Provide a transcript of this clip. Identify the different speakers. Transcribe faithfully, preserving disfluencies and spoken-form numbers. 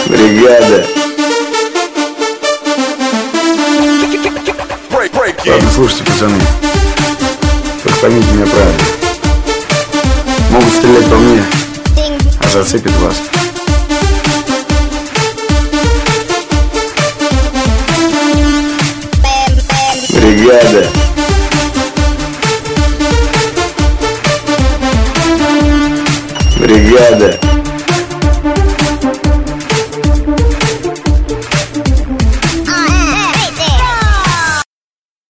Speaker 1: Бригада. Ладно, слушайте, пацаны, только поймите меня правильно. Могут стрелять по мне, а зацепит вас. Бригада. Бригада.